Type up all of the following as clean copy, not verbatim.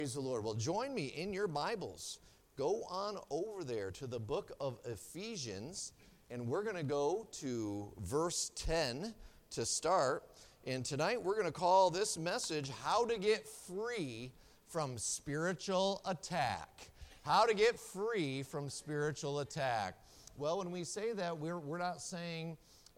Praise the Lord. Well, join me in your Bibles. Go on over there to the book of Ephesians, and we're going to go to verse 10 to start. And tonight we're going to call this message, How to Get Free from Spiritual Attack. How to get free from spiritual attack. Well, when we say that, we're not saying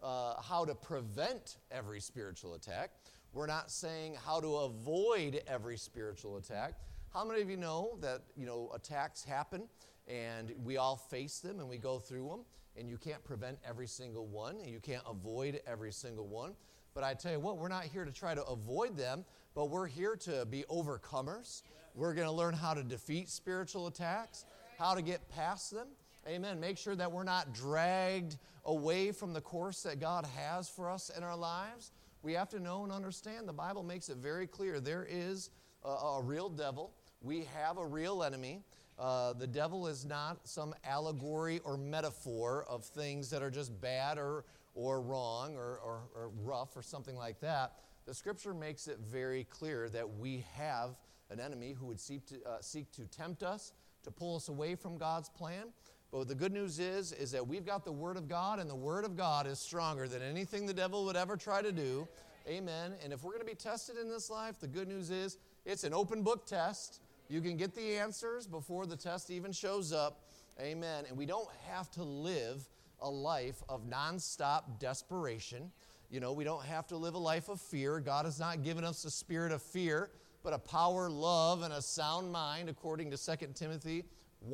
how to prevent every spiritual attack. We're not saying how to avoid every spiritual attack. How many of you know that, attacks happen and we all face them and we go through them, and you can't prevent every single one and you can't avoid every single one. But I tell you what, we're not here to try to avoid them, but we're here to be overcomers. We're going to learn how to defeat spiritual attacks, how to get past them. Amen. Make sure that we're not dragged away from the course that God has for us in our lives. We have to know and understand the Bible makes it very clear. There is a real devil. We have a real enemy. The devil is not some allegory or metaphor of things that are just bad or wrong or rough or something like that. The Scripture makes it very clear that we have an enemy who would seek to tempt us, to pull us away from God's plan. But the good news is that we've got the Word of God, and the Word of God is stronger than anything the devil would ever try to do. Amen. And if we're going to be tested in this life, the good news is it's an open book test. You can get the answers before the test even shows up. Amen. And we don't have to live a life of nonstop desperation. We don't have to live a life of fear. God has not given us a spirit of fear, but a power, love, and a sound mind, according to 2 Timothy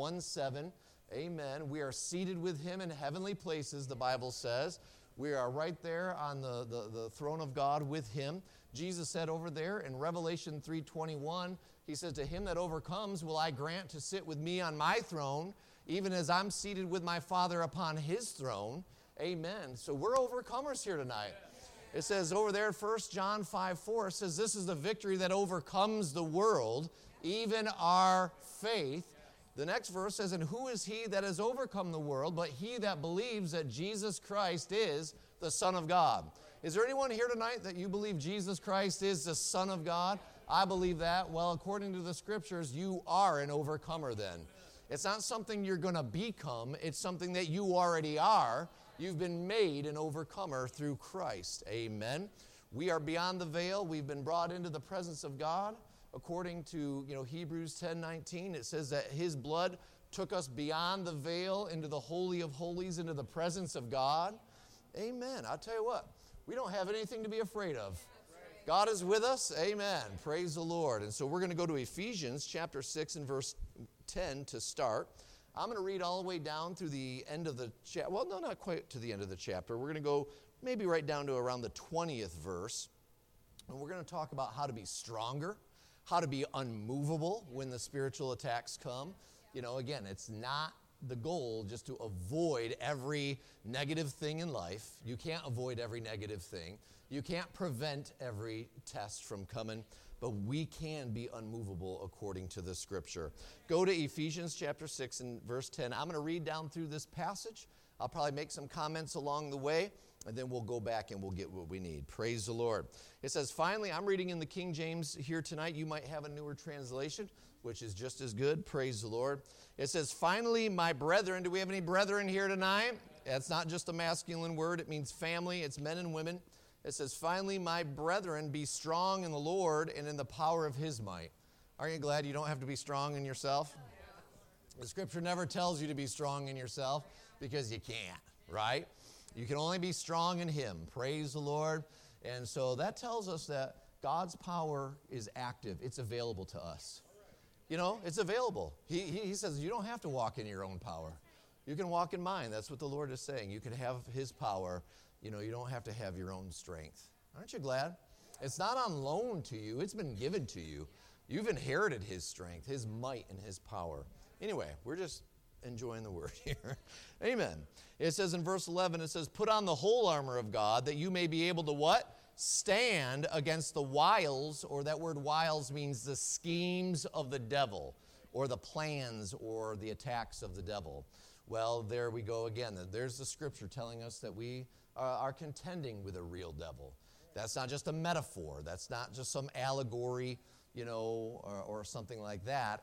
1:7. Amen. We are seated with Him in heavenly places, the Bible says. We are right there on the throne of God with Him. Jesus said over there in Revelation 3:21, He says, "To him that overcomes will I grant to sit with me on my throne, even as I'm seated with my Father upon His throne." Amen. So we're overcomers here tonight. It says over there, 1 John 5:4, it says, "This is the victory that overcomes the world, even our faith." The next verse says, "And who is he that has overcome the world, but he that believes that Jesus Christ is the Son of God?" Is there anyone here tonight that you believe Jesus Christ is the Son of God? I believe that. Well, according to the Scriptures, you are an overcomer then. It's not something you're going to become. It's something that you already are. You've been made an overcomer through Christ. Amen. We are beyond the veil. We've been brought into the presence of God. According to Hebrews 10:19, it says that His blood took us beyond the veil into the Holy of Holies, into the presence of God. Amen. I'll tell you what, we don't have anything to be afraid of. God is with us. Amen. Praise the Lord. And so we're going to go to Ephesians chapter 6 and verse 10 to start. I'm going to read all the way down through the end of the chapter. Well, no, not quite to the end of the chapter. We're going to go maybe right down to around the 20th verse. And we're going to talk about how to be stronger, how to be unmovable when the spiritual attacks come. Again, it's not the goal just to avoid every negative thing in life. You can't avoid every negative thing. You can't prevent every test from coming, but we can be unmovable according to the Scripture. Go to Ephesians chapter 6 and verse 10. I'm going to read down through this passage. I'll probably make some comments along the way, and then we'll go back and we'll get what we need. Praise the Lord. It says, finally, I'm reading in the King James here tonight. You might have a newer translation, which is just as good. Praise the Lord. It says, finally, my brethren. Do we have any brethren here tonight? That's not just a masculine word. It means family. It's men and women. It says, finally, my brethren, be strong in the Lord and in the power of His might. Aren't you glad you don't have to be strong in yourself? The Scripture never tells you to be strong in yourself because you can't, right? You can only be strong in Him. Praise the Lord. And so that tells us that God's power is active. It's available to us. It's available. He says you don't have to walk in your own power. You can walk in mine. That's what the Lord is saying. You can have His power. You don't have to have your own strength. Aren't you glad? It's not on loan to you. It's been given to you. You've inherited His strength, His might, and His power. Anyway, we're just enjoying the word here. Amen. It says in verse 11, it says, put on the whole armor of God that you may be able to what? Stand against the wiles, or that word wiles means the schemes of the devil, or the plans or the attacks of the devil. Well, there we go again. There's the Scripture telling us that we are contending with a real devil. That's not just a metaphor. That's not just some allegory or something like that.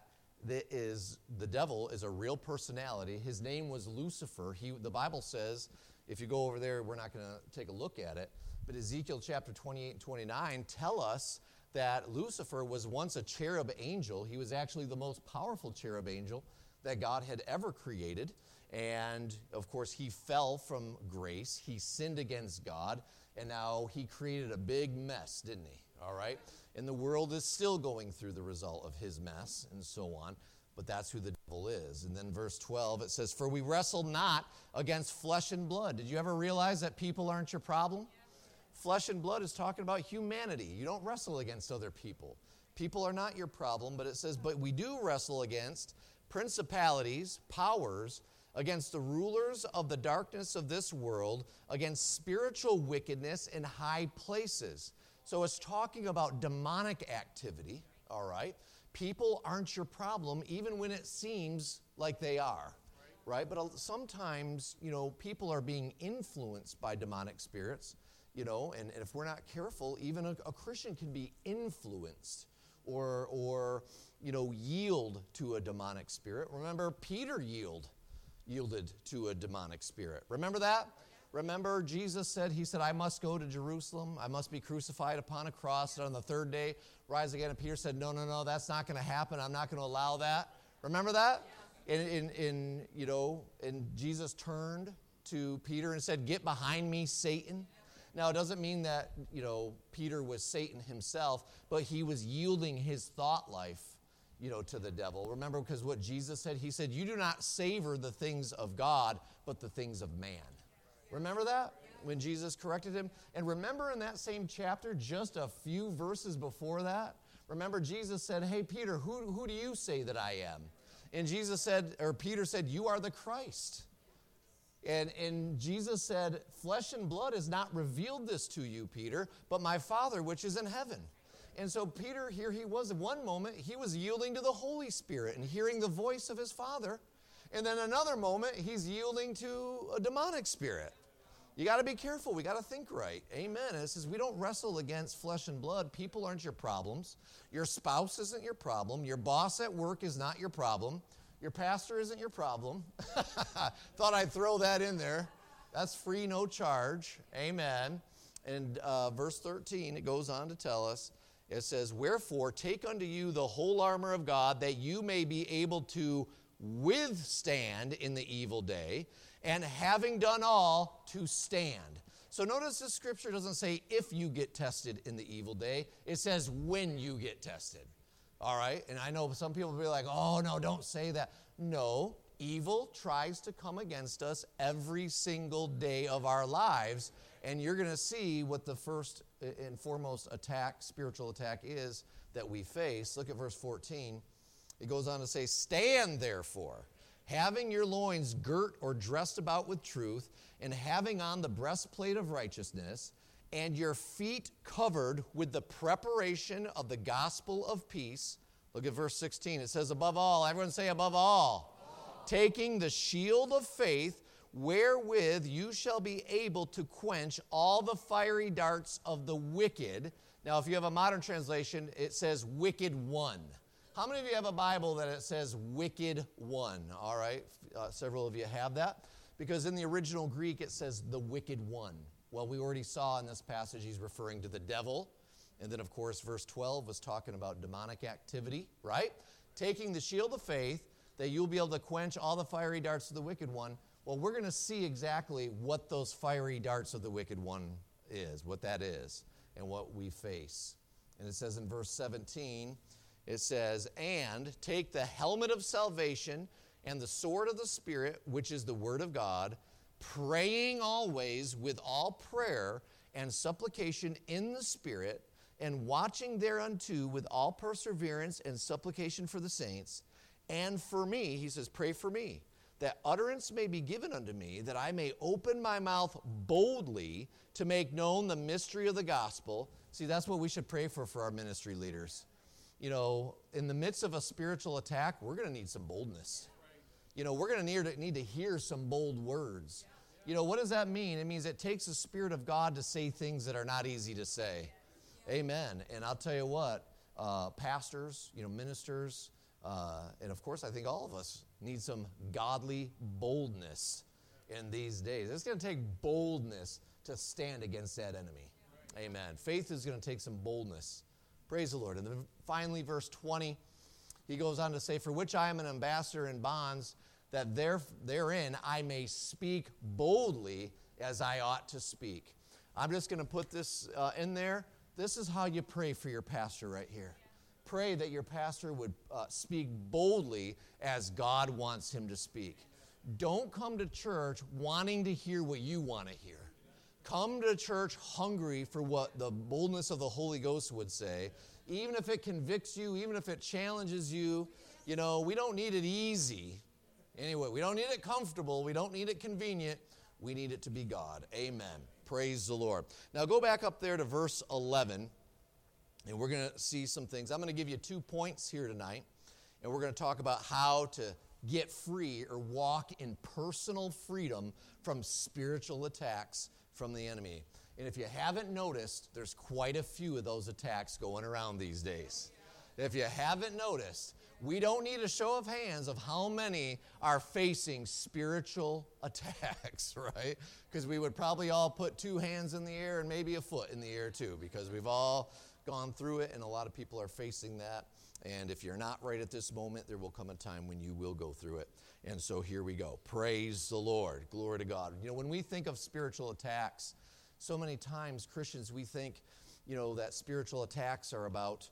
The devil is a real personality. His name was Lucifer. The Bible says, if you go over there, we're not going to take a look at it, but Ezekiel chapter 28 and 29 tell us that Lucifer was once a cherub angel. He was actually the most powerful cherub angel that God had ever created. And, of course, he fell from grace. He sinned against God, and now he created a big mess, didn't he? All right? And the world is still going through the result of his mess and so on. But that's who the devil is. And then verse 12, it says, "For we wrestle not against flesh and blood." Did you ever realize that people aren't your problem? Flesh and blood is talking about humanity. You don't wrestle against other people. People are not your problem, but it says, "But we do wrestle against principalities, powers, against the rulers of the darkness of this world, against spiritual wickedness in high places." So it's talking about demonic activity, all right? People aren't your problem, even when it seems like they are, right? But sometimes, people are being influenced by demonic spirits, and if we're not careful, even a Christian can be influenced or yield to a demonic spirit. Remember, Peter yielded to a demonic spirit. Remember that? Remember, Jesus said, I must go to Jerusalem. I must be crucified upon a cross, and on the third day, rise again. And Peter said, no, that's not going to happen. I'm not going to allow that. Remember that? And Jesus turned to Peter and said, "Get behind me, Satan." Now, it doesn't mean that, Peter was Satan himself, but he was yielding his thought life, to the devil. Remember, because what Jesus said, he said, "You do not savor the things of God, but the things of man." Remember that? When Jesus corrected him? And remember in that same chapter, just a few verses before that, remember Jesus said, "Hey, Peter, who do you say that I am?" And Peter said, "You are the Christ." And Jesus said, "Flesh and blood has not revealed this to you, Peter, but my Father which is in heaven." And so Peter, here he was, in one moment, he was yielding to the Holy Spirit and hearing the voice of his Father. And then another moment, he's yielding to a demonic spirit. You got to be careful. We got to think right. Amen. And it says we don't wrestle against flesh and blood. People aren't your problems. Your spouse isn't your problem. Your boss at work is not your problem. Your pastor isn't your problem. Thought I'd throw that in there. That's free, no charge. Amen. And verse 13, it goes on to tell us, it says, "Wherefore take unto you the whole armor of God, that you may be able to withstand in the evil day, and having done all, to stand." So notice the scripture doesn't say if you get tested in the evil day. It says when you get tested. All right? And I know some people will be like, "Oh, no, don't say that." No, evil tries to come against us every single day of our lives, and you're going to see what the first and foremost spiritual attack is that we face. Look at verse 14. It goes on to say, "Stand therefore, having your loins girt or dressed about with truth, and having on the breastplate of righteousness, and your feet covered with the preparation of the gospel of peace." Look at verse 16. It says, "Above all," everyone say above all, "taking the shield of faith, wherewith you shall be able to quench all the fiery darts of the wicked." Now, if you have a modern translation, it says wicked one. How many of you have a Bible that it says wicked one? All right, several of you have that. Because in the original Greek, it says the wicked one. Well, we already saw in this passage, he's referring to the devil. And then, of course, verse 12 was talking about demonic activity, right? Taking the shield of faith, that you'll be able to quench all the fiery darts of the wicked one. Well, we're going to see exactly what those fiery darts of the wicked one is, what that is, and what we face. And it says in verse 17, it says, "And take the helmet of salvation and the sword of the Spirit, which is the word of God, praying always with all prayer and supplication in the Spirit, and watching thereunto with all perseverance and supplication for the saints. And for me," he says, "pray for me, that utterance may be given unto me, that I may open my mouth boldly to make known the mystery of the gospel." See, that's what we should pray for our ministry leaders. In the midst of a spiritual attack, we're going to need some boldness. We're going to need to hear some bold words. What does that mean? It means it takes the Spirit of God to say things that are not easy to say. Amen. And I'll tell you what, pastors, ministers, and of course, I think all of us need some godly boldness in these days. It's going to take boldness to stand against that enemy. Amen. Faith is going to take some boldness. Praise the Lord. And then finally, verse 20, he goes on to say, for which I am an ambassador in bonds, that therein I may speak boldly as I ought to speak. I'm just going to put this in there. This is how you pray for your pastor right here. Pray that your pastor would speak boldly as God wants him to speak. Don't come to church wanting to hear what you want to hear. Come to church hungry for what the boldness of the Holy Ghost would say. Even if it convicts you, even if it challenges you, we don't need it easy. Anyway, we don't need it comfortable. We don't need it convenient. We need it to be God. Amen. Praise the Lord. Now go back up there to verse 11, and we're going to see some things. I'm going to give you 2 points here tonight, and we're going to talk about how to get free or walk in personal freedom from spiritual attacks from the enemy. And if you haven't noticed, there's quite a few of those attacks going around these days. If you haven't noticed, we don't need a show of hands of how many are facing spiritual attacks, right? Because we would probably all put 2 hands in the air and maybe a foot in the air too, because we've all gone through it and a lot of people are facing that. And if you're not right at this moment, there will come a time when you will go through it. And so here we go. Praise the Lord. Glory to God. When we think of spiritual attacks, so many times Christians, we think, that spiritual attacks are about,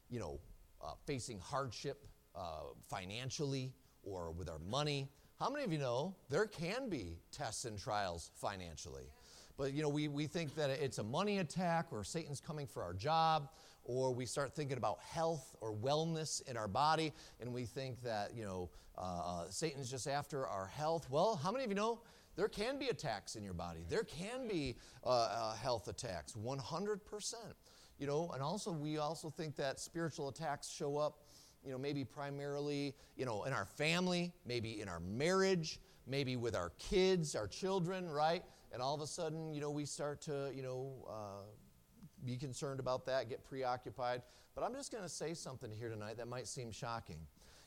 facing hardship financially or with our money. How many of you know there can be tests and trials financially? But, we think that it's a money attack or Satan's coming for our job, or we start thinking about health or wellness in our body, and we think that, Satan's just after our health. Well, how many of you know there can be attacks in your body? There can be health attacks, 100%. And also we also think that spiritual attacks show up, maybe primarily, in our family, maybe in our marriage, maybe with our kids, our children, right? And all of a sudden, we start to, be concerned about that, get preoccupied. But I'm just going to say something here tonight that might seem shocking.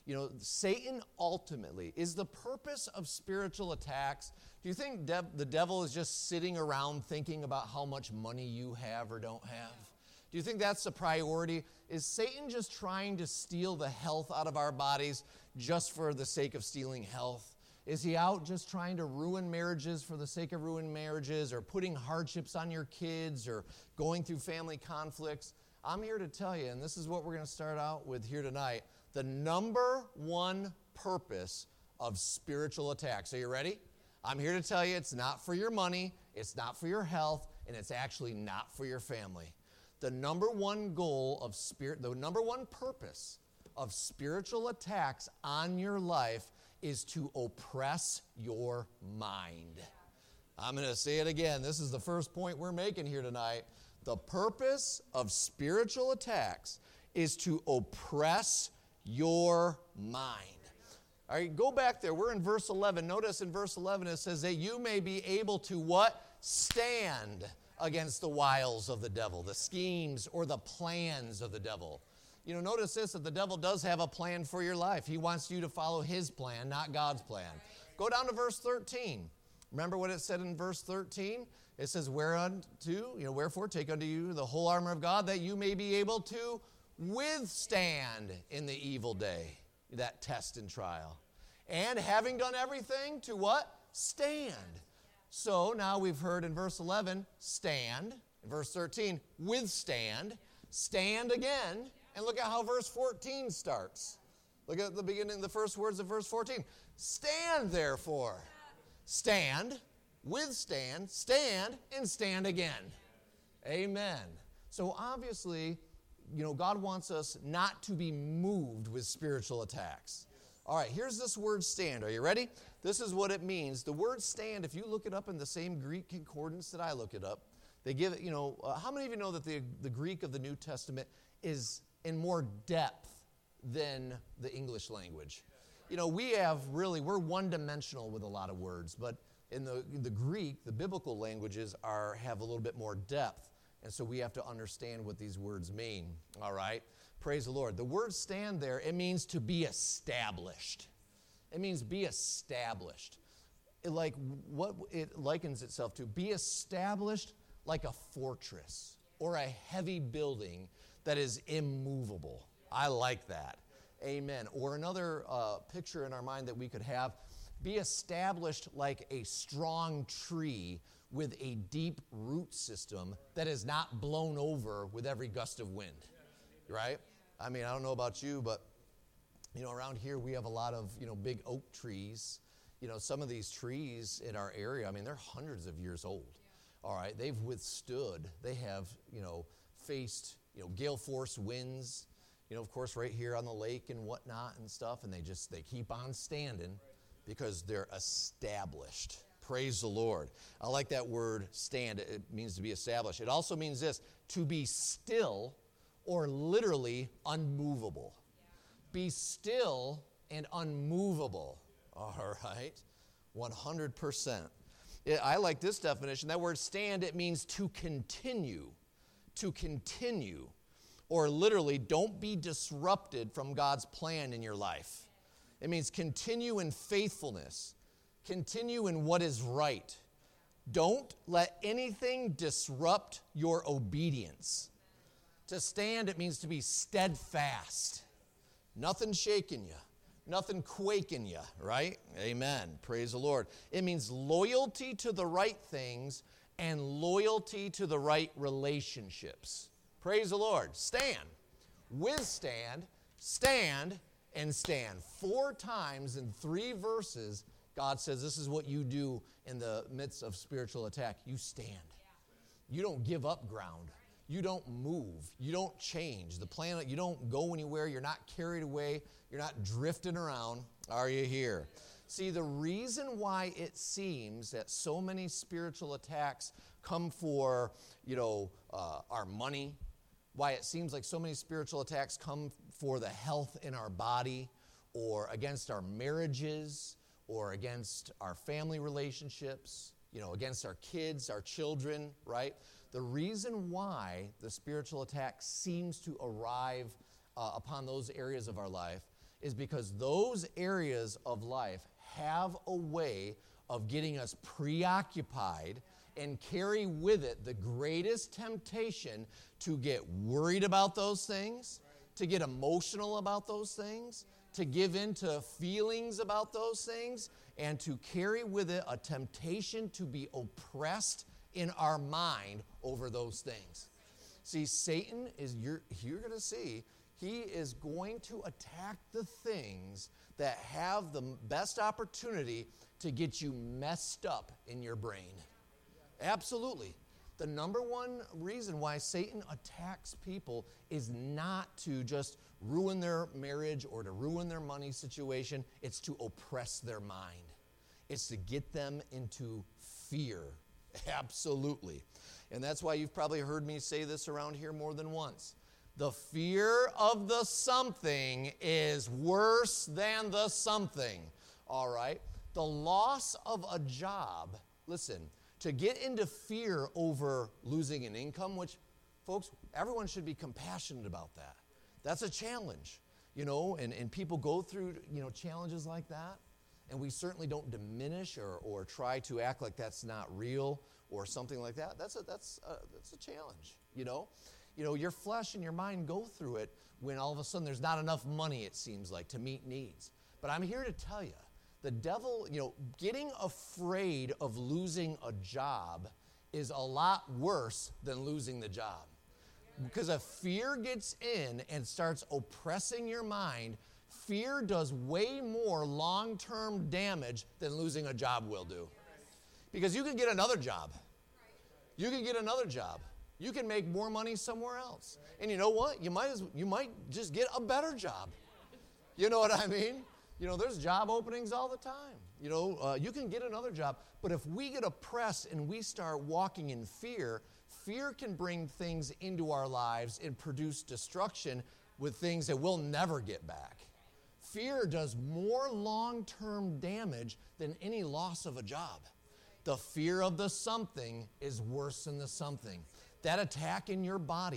Satan ultimately is the purpose of spiritual attacks. Do you think the devil is just sitting around thinking about how much money you have or don't have? Do you think that's the priority? Is Satan just trying to steal the health out of our bodies just for the sake of stealing health? Is he out just trying to ruin marriages for the sake of ruining marriages, or putting hardships on your kids, or going through family conflicts? I'm here to tell you, and this is what we're going to start out with here tonight, the number one purpose of spiritual attacks. Are you ready? I'm here to tell you it's not for your money, it's not for your health, and it's actually not for your family. The number one goal of the number one purpose of spiritual attacks on your life is to oppress your mind. I'm going to say it again. This is the first point we're making here tonight. The purpose of spiritual attacks is to oppress your mind. All right, go back there. We're in verse 11. Notice in verse 11 it says that you may be able to what? Stand against the wiles of the devil, the schemes or the plans of the devil. Notice this, that the devil does have a plan for your life. He wants you to follow his plan, not God's plan. Go down to verse 13. Remember what it said in verse 13? It says, wherefore take unto you the whole armor of God, that you may be able to withstand in the evil day, that test and trial. And having done everything, to what? Stand. So now we've heard in verse 11, stand. In verse 13, withstand. Stand again. And look at how verse 14 starts. Look at the beginning, the first words of verse 14. Stand, therefore. Stand, withstand, stand, and stand again. Amen. So obviously, God wants us not to be moved with spiritual attacks. All right, here's this word stand. Are you ready? This is what it means. The word stand, if you look it up in the same Greek concordance that I look it up, they give it, how many of you know that the Greek of the New Testament is in more depth than the English language? We're one-dimensional with a lot of words, but in the Greek, the biblical languages have a little bit more depth, and so we have to understand what these words mean, all right? Praise the Lord. The word stand there, it means to be established. It means be established. What it likens itself to, be established like a fortress or a heavy building that is immovable. I like that. Amen. Or another picture in our mind that we could have, be established like a strong tree with a deep root system that is not blown over with every gust of wind, right? I mean, I don't know about you, but, around here we have a lot of, big oak trees. Some of these trees in our area, I mean, they're hundreds of years old, all right? They've withstood, they have, faced, gale force winds, of course, right here on the lake and whatnot and stuff, and they keep on standing because they're established. Praise the Lord. I like that word stand. It means to be established. It also means this, to be still or literally unmovable. Be still and unmovable. All right. 100%. I like this definition. That word stand, it means to continue. To continue. Or literally, don't be disrupted from God's plan in your life. It means continue in faithfulness. Continue in what is right. Don't let anything disrupt your obedience. To stand, it means to be steadfast. Nothing shaking you. Nothing quaking you, right? Amen. Praise the Lord. It means loyalty to the right things and loyalty to the right relationships. Praise the Lord. Stand. Withstand, stand, and stand. 4 times in 3 verses, God says this is what you do in the midst of spiritual attack. You stand. You don't give up ground. You don't move. You don't change. The planet, you don't go anywhere. You're not carried away. You're not drifting around. Are you here? See, the reason why it seems that so many spiritual attacks come for, our money, why it seems like so many spiritual attacks come for the health in our body or against our marriages or against our family relationships, against our kids, our children, right? The reason why the spiritual attack seems to arrive upon those areas of our life is because those areas of life have a way of getting us preoccupied and carry with it the greatest temptation to get worried about those things, to get emotional about those things, to give in to feelings about those things, and to carry with it a temptation to be oppressed in our mind over those things. See, Satan is, you're going to see, he is going to attack the things that have the best opportunity to get you messed up in your brain. Absolutely. The number one reason why Satan attacks people is not to just ruin their marriage or to ruin their money situation. It's to oppress their mind. It's to get them into fear. Absolutely. And that's why you've probably heard me say this around here more than once. The fear of the something is worse than the something. All right? The loss of a job, listen, to get into fear over losing an income, which, folks, everyone should be compassionate about that. That's a challenge, and people go through, challenges like that, and we certainly don't diminish or try to act like that's not real or something like that. That's a challenge, your flesh and your mind go through it when all of a sudden there's not enough money, it seems like, to meet needs. But I'm here to tell you, the devil, getting afraid of losing a job is a lot worse than losing the job. Because if fear gets in and starts oppressing your mind, fear does way more long-term damage than losing a job will do. Because you can get another job. You can get another job. You can make more money somewhere else. And you know what? You might just get a better job. You know what I mean? There's job openings all the time. You can get another job. But if we get oppressed and we start walking in fear, fear can bring things into our lives and produce destruction with things that we'll never get back. Fear does more long-term damage than any loss of a job. The fear of the something is worse than the something. That attack in your body,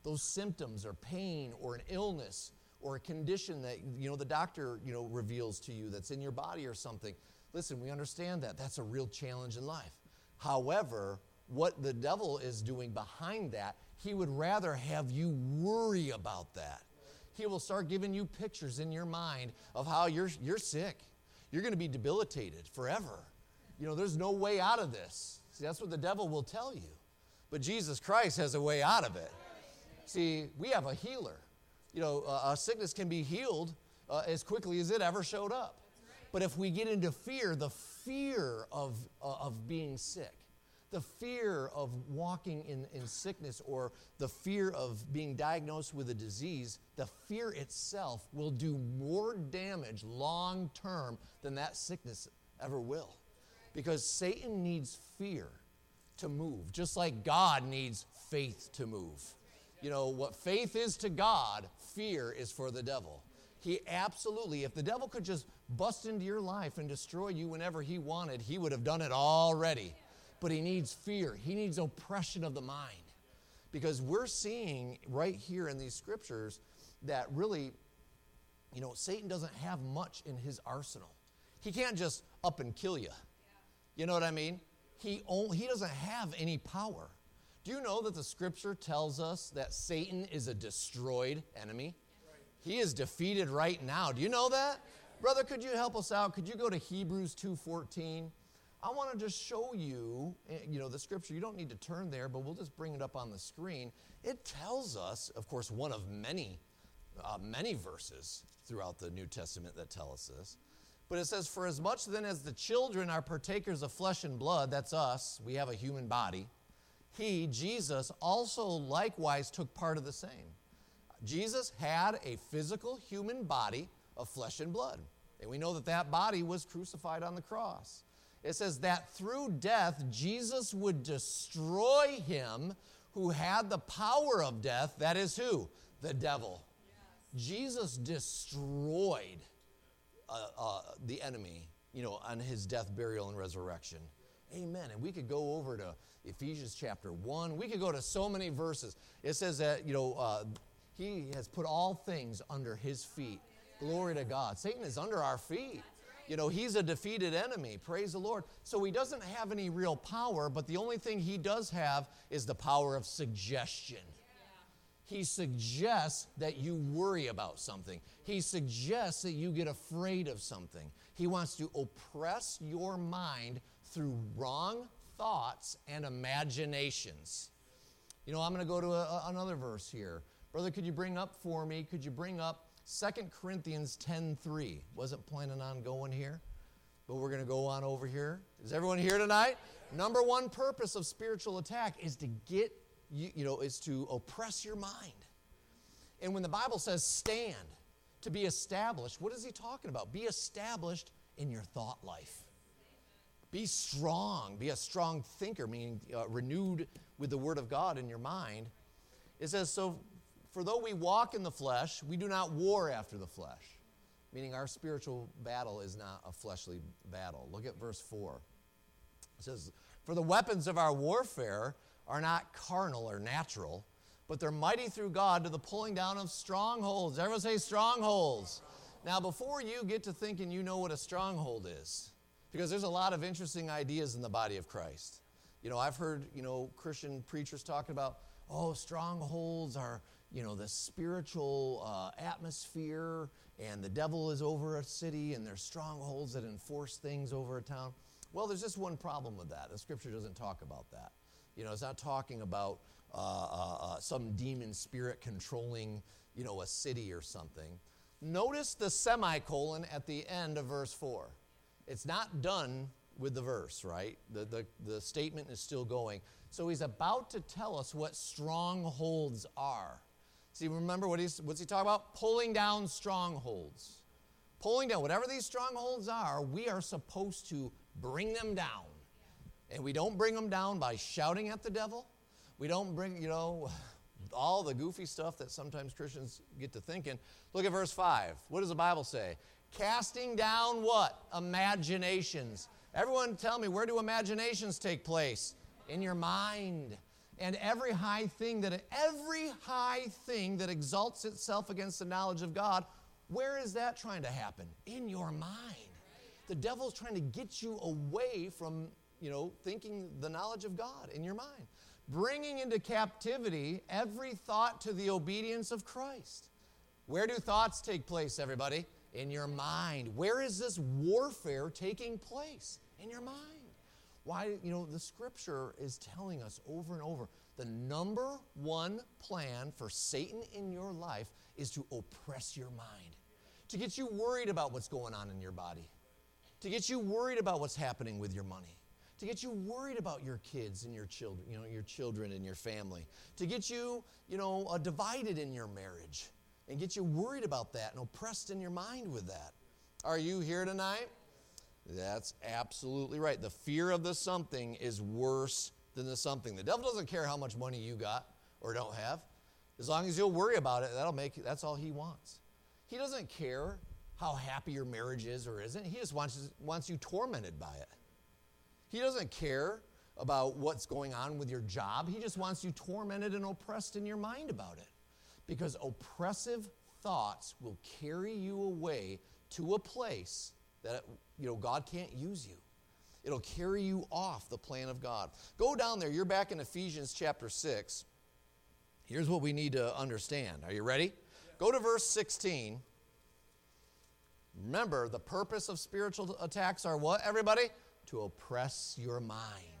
those symptoms or pain or an illness or a condition that, the doctor, reveals to you that's in your body or something. Listen, we understand that. That's a real challenge in life. However, what the devil is doing behind that, he would rather have you worry about that. He will start giving you pictures in your mind of how you're sick. You're going to be debilitated forever. There's no way out of this. See, that's what the devil will tell you. But Jesus Christ has a way out of it. See, we have a healer. A sickness can be healed as quickly as it ever showed up. But if we get into fear, the fear of being sick, the fear of walking in sickness, or the fear of being diagnosed with a disease, the fear itself will do more damage long term than that sickness ever will. Because Satan needs fear to move, just like God needs faith to move. What faith is to God, fear is for the devil. He absolutely, if the devil could just bust into your life and destroy you whenever he wanted, he would have done it already. But he needs fear. He needs oppression of the mind. Because we're seeing right here in these scriptures that really, Satan doesn't have much in his arsenal. He can't just up and kill you. You know what I mean? He doesn't have any power. Do you know that the scripture tells us that Satan is a destroyed enemy? He is defeated right now. Do you know that? Brother, could you help us out? Could you go to Hebrews 2:14? I want to just show you, the scripture. You don't need to turn there, but we'll just bring it up on the screen. It tells us, of course, one of many verses throughout the New Testament that tell us this. But it says, "For as much then as the children are partakers of flesh and blood," that's us, we have a human body, "he, Jesus, also likewise took part of the same." Jesus had a physical human body of flesh and blood. And we know that body was crucified on the cross. It says that through death, Jesus would destroy him who had the power of death. That is who? The devil. Yes. Jesus destroyed the enemy, on his death, burial, and resurrection. Amen. And we could go over to Ephesians chapter 1. We could go to so many verses. It says that, he has put all things under his feet. Glory to God. Satan is under our feet. He's a defeated enemy. Praise the Lord. So he doesn't have any real power, but the only thing he does have is the power of suggestion. He suggests that you worry about something. He suggests that you get afraid of something. He wants to oppress your mind through wrong thoughts and imaginations. I'm going to go to another verse here. Brother, could you bring up 2 Corinthians 10:3. Wasn't planning on going here, but we're going to go on over here. Is everyone here tonight? Number one purpose of spiritual attack is to get is to oppress your mind. And when the Bible says stand, to be established, what is he talking about? Be established in your thought life. Be strong. Be a strong thinker, meaning renewed with the Word of God in your mind. It says, "So, for though we walk in the flesh, we do not war after the flesh." Meaning our spiritual battle is not a fleshly battle. Look at verse 4. It says, "For the weapons of our warfare are not carnal or natural, but they're mighty through God to the pulling down of strongholds." Everyone say strongholds. Now, before you get to thinking you know what a stronghold is, because there's a lot of interesting ideas in the body of Christ. I've heard, Christian preachers talking about, strongholds are, the spiritual atmosphere, and the devil is over a city, and there's strongholds that enforce things over a town. Well, there's just one problem with that. The scripture doesn't talk about that. It's not talking about some demon spirit controlling, a city or something. Notice the semicolon at the end of verse 4. It's not done with the verse, right? The statement is still going. So he's about to tell us what strongholds are. See, remember what's he talking about? Pulling down strongholds. Pulling down, whatever these strongholds are, we are supposed to bring them down. And we don't bring them down by shouting at the devil. We don't bring, all the goofy stuff that sometimes Christians get to thinking. Look at verse 5. What does the Bible say? Casting down what? Imaginations. Everyone tell me, where do imaginations take place? In your mind. And every high thing that exalts itself against the knowledge of God, where is that trying to happen? In your mind. The devil's trying to get you away from, thinking the knowledge of God in your mind. Bringing into captivity every thought to the obedience of Christ. Where do thoughts take place, everybody? In your mind. Where is this warfare taking place? In your mind. Why, the scripture is telling us over and over, the number one plan for Satan in your life is to oppress your mind. To get you worried about what's going on in your body. To get you worried about what's happening with your money. To get you worried about your kids and your children, your children and your family. To get you, divided in your marriage. And get you worried about that and oppressed in your mind with that. Are you here tonight? That's absolutely right. The fear of the something is worse than the something. The devil doesn't care how much money you got or don't have. As long as you'll worry about it, that's all he wants. He doesn't care how happy your marriage is or isn't. He just wants you tormented by it. He doesn't care about what's going on with your job. He just wants you tormented and oppressed in your mind about it. Because oppressive thoughts will carry you away to a place that, God can't use you. It'll carry you off the plan of God. Go down there. You're back in Ephesians chapter 6. Here's what we need to understand. Are you ready? Go to verse 16. Remember, the purpose of spiritual attacks are what, everybody? To oppress your mind.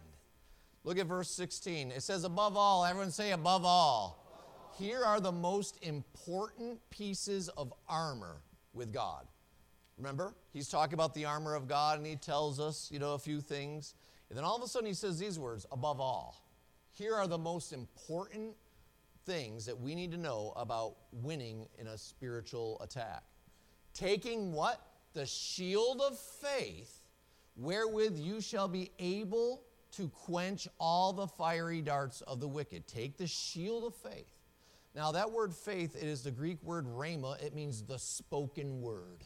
Look at verse 16. It says, above all, everyone say above all. Here are the most important pieces of armor with God. Remember, he's talking about the armor of God, and he tells us, a few things. And then all of a sudden he says these words, above all. Here are the most important things that we need to know about winning in a spiritual attack. Taking what? The shield of faith, wherewith you shall be able to quench all the fiery darts of the wicked. Take the shield of faith. Now that word faith, it is the Greek word rhema. It means the spoken word.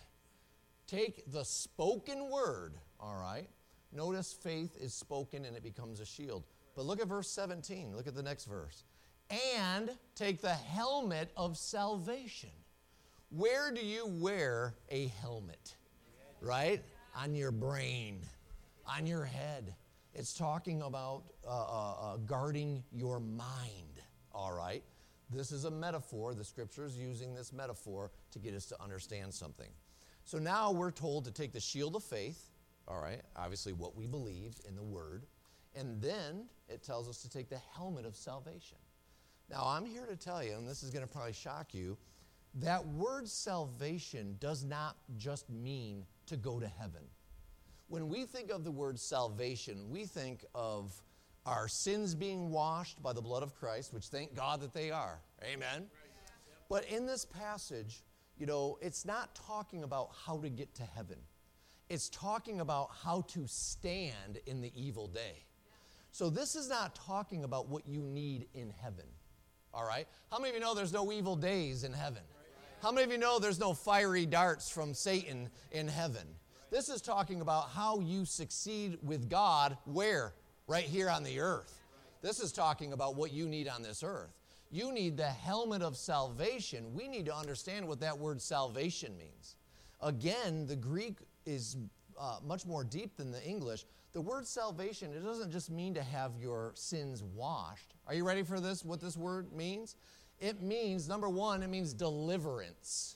Take the spoken word, all right? Notice faith is spoken and it becomes a shield. But look at verse 17. Look at the next verse. And take the helmet of salvation. Where do you wear a helmet? Right? On your brain, on your head. It's talking about guarding your mind, all right? This is a metaphor. The scripture is using this metaphor to get us to understand something. So now we're told to take the shield of faith, all right, obviously what we believe in the word, and then it tells us to take the helmet of salvation. Now I'm here to tell you, and this is going to probably shock you, that word salvation does not just mean to go to heaven. When we think of the word salvation, we think of our sins being washed by the blood of Christ, which thank God that they are. Amen? But in this passage, it's not talking about how to get to heaven. It's talking about how to stand in the evil day. So this is not talking about what you need in heaven. All right? How many of you know there's no evil days in heaven? How many of you know there's no fiery darts from Satan in heaven? This is talking about how you succeed with God where? Right here on the earth. This is talking about what you need on this earth. You need the helmet of salvation. We need to understand what that word salvation means. Again, the Greek is much more deep than the English. The word salvation, it doesn't just mean to have your sins washed. Are you ready for this, what this word means? It means, number one, it means deliverance.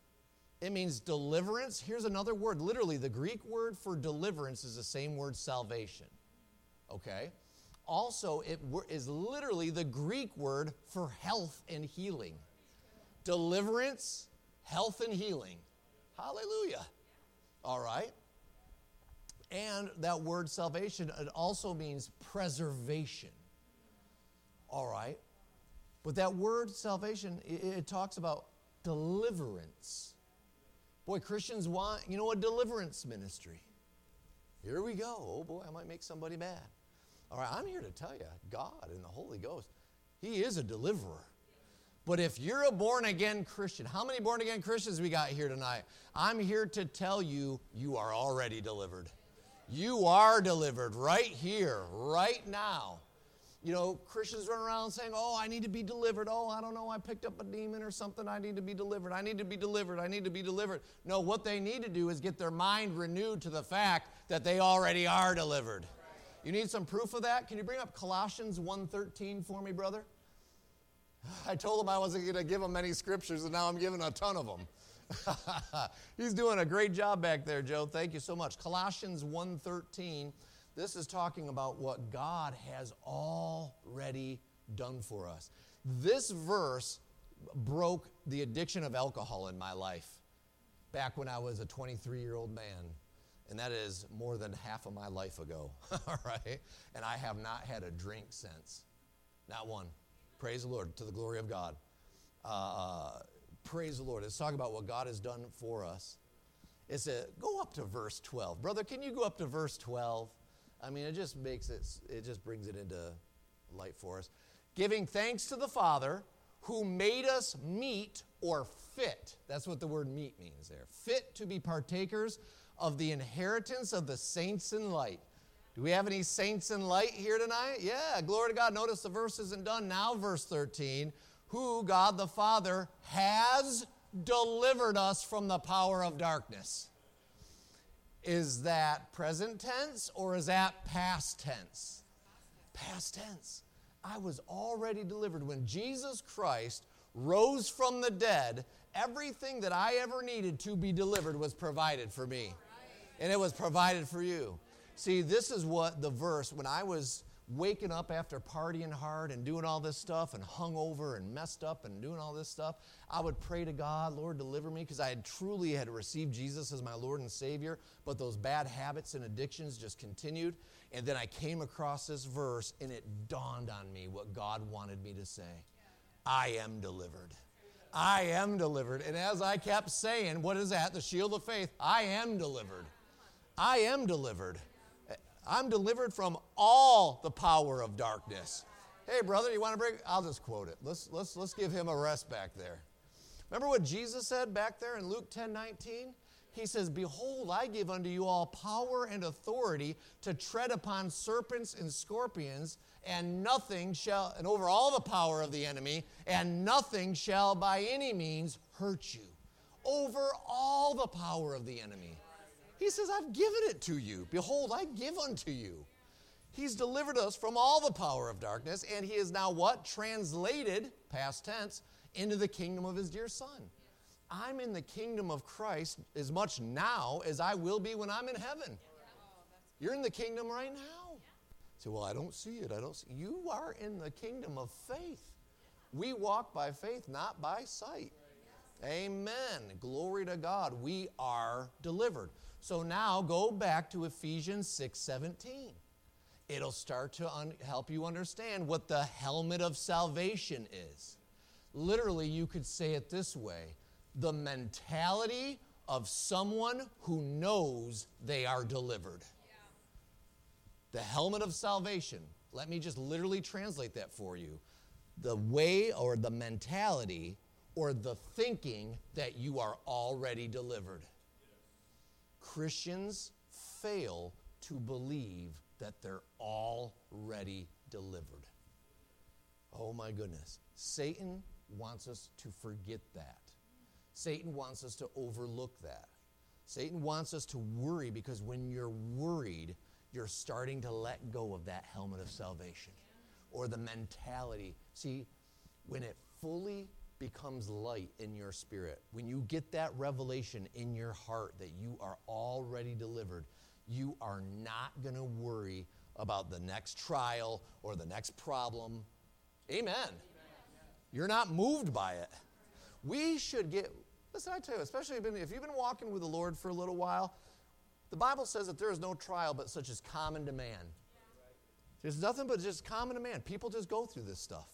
It means deliverance. Here's another word. Literally, the Greek word for deliverance is the same word salvation. Okay? Also, it is literally the Greek word for health and healing. Deliverance, health and healing. Hallelujah. All right? And that word salvation, it also means preservation. All right? But that word salvation, it talks about deliverance. Boy, Christians want, a deliverance ministry. Here we go. Oh boy, I might make somebody mad. All right, I'm here to tell you, God and the Holy Ghost, He is a deliverer. But if you're a born-again Christian, how many born-again Christians we got here tonight? I'm here to tell you, you are already delivered. You are delivered right here, right now. Christians run around saying, oh, I need to be delivered. Oh, I don't know, I picked up a demon or something. I need to be delivered. I need to be delivered. I need to be delivered. No, what they need to do is get their mind renewed to the fact that they already are delivered. You need some proof of that? Can you bring up Colossians 1:13 for me, brother? I told him I wasn't going to give him many scriptures, and now I'm giving a ton of them. He's doing a great job back there, Joe. Thank you so much. Colossians 1:13. This is talking about what God has already done for us. This verse broke the addiction of alcohol in my life back when I was a 23-year-old man. And that is more than half of my life ago, all right? And I have not had a drink since. Not one. Praise the Lord, to the glory of God. Praise the Lord. It's talking about what God has done for us. Go up to verse 12. Brother, can you go up to verse 12? I mean, it just brings it into light for us. Giving thanks to the Father who made us meet or fit. That's what the word meet means there. Fit to be partakers of the inheritance of the saints in light. Do we have any saints in light here tonight? Yeah, glory to God. Notice the verse isn't done now, verse 13. Who, God the Father, has delivered us from the power of darkness. Is that present tense or is that past tense? Past tense. I was already delivered. When Jesus Christ rose from the dead, everything that I ever needed to be delivered was provided for me. And it was provided for you. See, this is what the verse, when I was waking up after partying hard and doing all this stuff and hungover and messed up and doing all this stuff, I would pray to God, Lord, deliver me, because I had truly received Jesus as my Lord and Savior, but those bad habits and addictions just continued. And then I came across this verse, and it dawned on me what God wanted me to say. I am delivered. I am delivered. And as I kept saying, what is that? The shield of faith. I am delivered. I am delivered. I'm delivered from all the power of darkness. Hey, brother, you want to break? I'll just quote it. Let's give him a rest back there. Remember what Jesus said back there in Luke 10:19? He says, behold, I give unto you all power and authority to tread upon serpents and scorpions, and nothing shall, and over all the power of the enemy, and nothing shall by any means hurt you. Over all the power of the enemy. He says, I've given it to you. Behold, I give unto you. He's delivered us from all the power of darkness, and he is now what? Translated, past tense, into the kingdom of his dear Son. I'm in the kingdom of Christ as much now as I will be when I'm in heaven. You're in the kingdom right now. Say, well, I don't see it. You are in the kingdom of faith. We walk by faith, not by sight. Amen. Glory to God. We are delivered. So now go back to Ephesians 6:17. It'll start to help you understand what the helmet of salvation is. Literally, you could say it this way. The mentality of someone who knows they are delivered. The helmet of salvation. Let me just literally translate that for you. The way or the mentality or the thinking that you are already delivered. Christians fail to believe that they're already delivered. Oh my goodness. Satan wants us to forget that. Satan wants us to overlook that. Satan wants us to worry, because when you're worried, you're starting to let go of that helmet of salvation or the mentality. See, when it fully becomes light in your spirit, when you get that revelation in your heart that you are already delivered, you are not going to worry about the next trial or the next problem. Amen. You're not moved by it. We should get, listen, I tell you, especially if you've been walking with the Lord for a little while, the Bible says that there is no trial but such as common to man. There's nothing but just common to man. People just go through this stuff.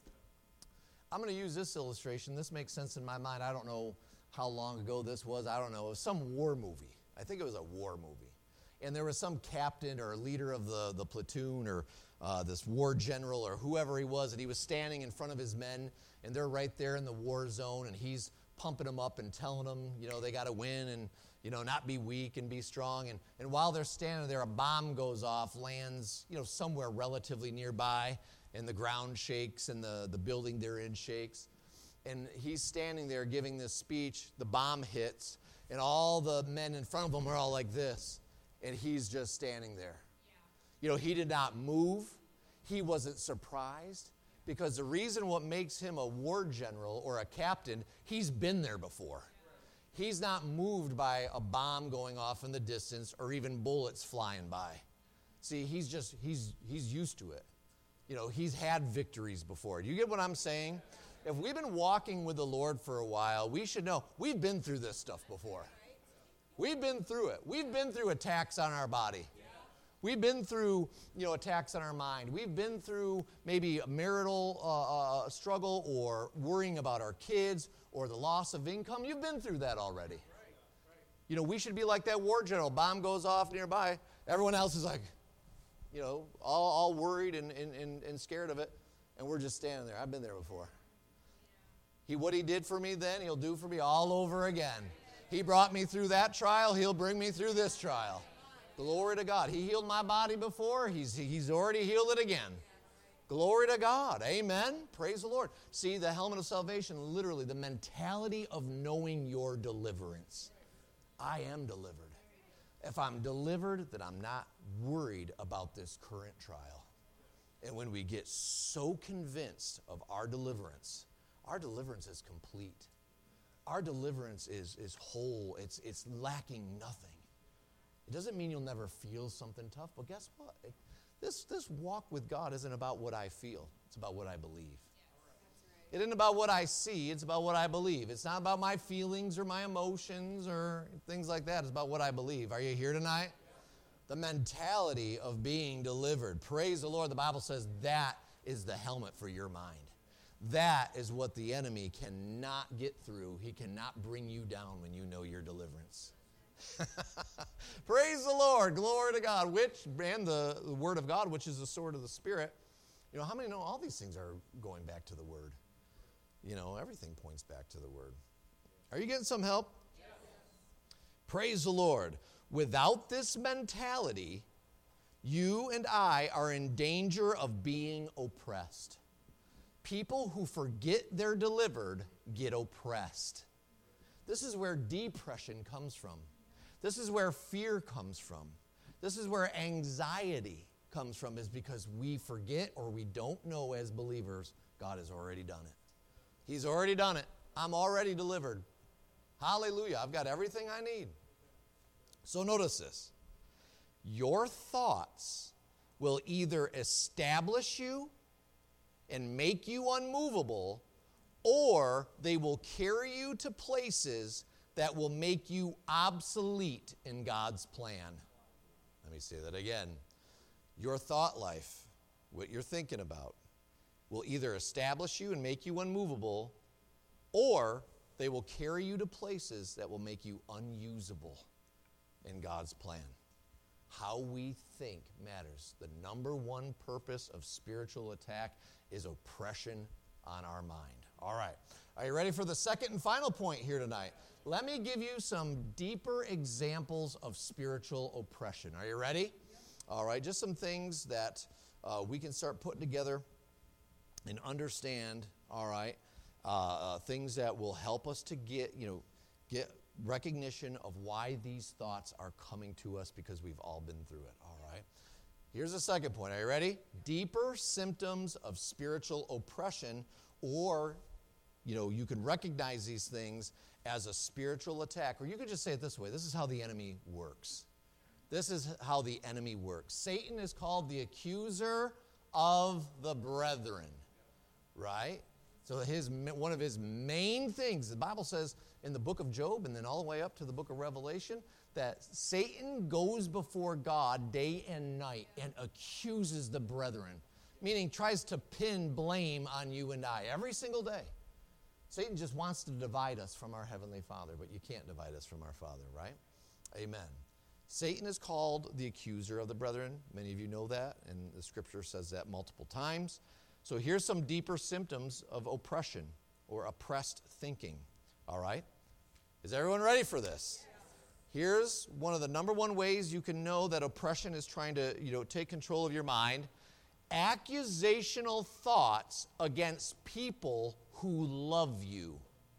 I'm going to use this illustration. This makes sense in my mind. I don't know how long ago this was. I don't know. It was some war movie. I think it was a war movie. And there was some captain or leader of the platoon or this war general or whoever he was, and he was standing in front of his men, and they're right there in the war zone, and he's pumping them up and telling them, they got to win and, not be weak and be strong. And while they're standing there, a bomb goes off, lands, somewhere relatively nearby, and the ground shakes and the building they're in shakes. And he's standing there giving this speech. The bomb hits, and all the men in front of him are all like this. And he's just standing there. You know, he did not move. He wasn't surprised. Because the reason what makes him a war general or a captain, he's been there before. He's not moved by a bomb going off in the distance or even bullets flying by. See, he's used to it. You know, he's had victories before. Do you get what I'm saying? If we've been walking with the Lord for a while, we should know we've been through this stuff before. We've been through it. We've been through attacks on our body. We've been through, attacks on our mind. We've been through maybe a marital struggle or worrying about our kids or the loss of income. You've been through that already. You know, we should be like that war general. Bomb goes off nearby. Everyone else is like, all worried and scared of it. And we're just standing there. I've been there before. What he did for me then, he'll do for me all over again. He brought me through that trial. He'll bring me through this trial. Glory to God. He healed my body before. He's already healed it again. Glory to God. Amen. Praise the Lord. See, the helmet of salvation, literally the mentality of knowing your deliverance. I am delivered. If I'm delivered, then I'm not worried about this current trial. And when we get so convinced of our deliverance is complete. Our deliverance is whole. It's lacking nothing. It doesn't mean you'll never feel something tough, but guess what? This walk with God isn't about what I feel. It's about what I believe. It isn't about what I see. It's about what I believe. It's not about my feelings or my emotions or things like that. It's about what I believe. Are you here tonight? The mentality of being delivered. Praise the Lord. The Bible says that is the helmet for your mind. That is what the enemy cannot get through. He cannot bring you down when you know your deliverance. Praise the Lord. Glory to God. And the Word of God, which is the sword of the Spirit. You know, how many know all these things are going back to the Word? You know, everything points back to the Word. Are you getting some help? Yes. Praise the Lord. Without this mentality, you and I are in danger of being oppressed. People who forget they're delivered get oppressed. This is where depression comes from. This is where fear comes from. This is where anxiety comes from, is because we forget or we don't know as believers God has already done it. He's already done it. I'm already delivered. Hallelujah. I've got everything I need. So notice this. Your thoughts will either establish you and make you unmovable, or they will carry you to places that will make you obsolete in God's plan. Let me say that again. Your thought life, what you're thinking about, will either establish you and make you unmovable, or they will carry you to places that will make you unusable in God's plan. How we think matters. The number one purpose of spiritual attack is oppression on our mind. All right. Are you ready for the second and final point here tonight? Let me give you some deeper examples of spiritual oppression. Are you ready? All right. Just some things that we can start putting together and understand. All right. Things that will help us to get recognition of why these thoughts are coming to us, because we've all been through it. All right. Here's the second point. Are you ready? Deeper symptoms of spiritual oppression, or, you can recognize these things as a spiritual attack, or you could just say it this way. This is how the enemy works. This is how the enemy works. Satan is called the accuser of the brethren, right? So one of his main things, the Bible says in the book of Job and then all the way up to the book of Revelation, that Satan goes before God day and night and accuses the brethren, meaning tries to pin blame on you and I every single day. Satan just wants to divide us from our Heavenly Father, but you can't divide us from our Father, right? Amen. Satan is called the accuser of the brethren. Many of you know that, and the Scripture says that multiple times. So here's some deeper symptoms of oppression or oppressed thinking, all right? Is everyone ready for this? Yes. Here's one of the number one ways you can know that oppression is trying to, take control of your mind. accusational thoughts against people who love you.